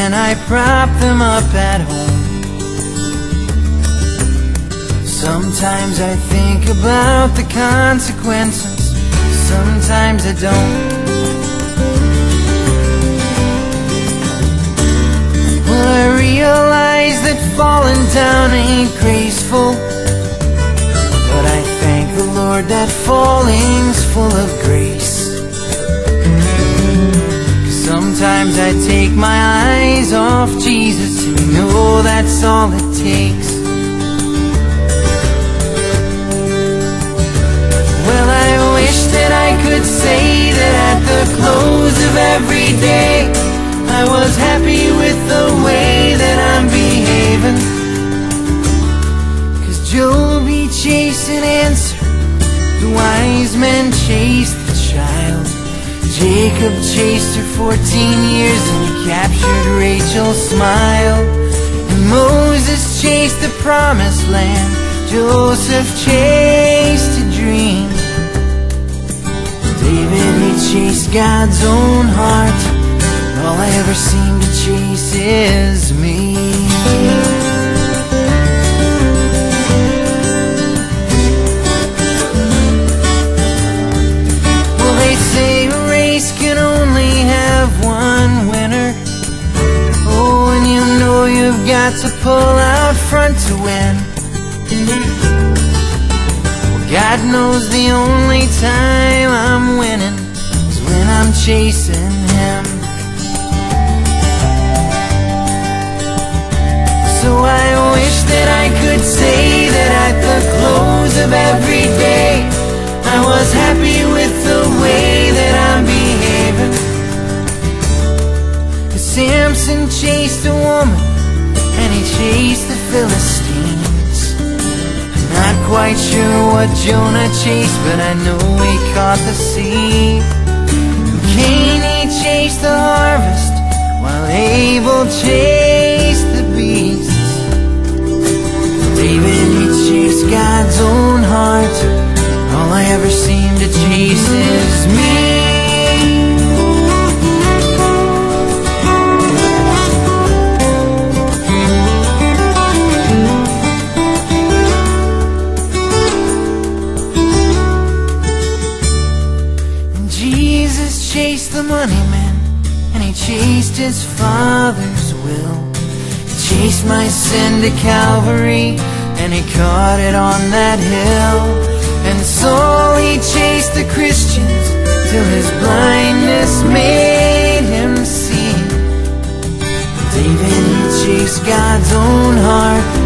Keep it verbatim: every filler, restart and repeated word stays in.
and I prop them up at home. Sometimes I think about the consequences, sometimes I don't. Well, I realize that falling down ain't graceful, but I thank the Lord that falling's full of grace. Sometimes I take my eyes off Jesus, and you know that's all it takes. Well, I wish that I could say that at the close of every day I was happy with the way that I'm behaving. 'Cause Job, he chased an answer, the wise men chased the child. Jacob chased her fourteen years and he captured Rachel's smile. And Moses chased the promised land, Joseph chased a dream. David, he chased God's own heart, all I ever seem to chase is me. Well, they say a race can only have one winner. Oh, and you know you've got to pull out front to win. Well, God knows the only time I'm winning is when I'm chasing Him. So I wish that I could say that at the close of every day I was happy with the way that I'm behaving. 'Cause Samson chased a woman and he chased the Philistines. I'm not quite sure what Jonah chased, but I know he caught the sea. Cain, he chased the harvest, while Abel chased the beast. David, he chased God's own heart, all I ever seem to chase is me. And Jesus chased the money man, and he chased his Father's will. Chased my sin to Calvary, and he caught it on that hill. And Saul, he chased the Christians till his blindness made him see. David, he chased God's own heart,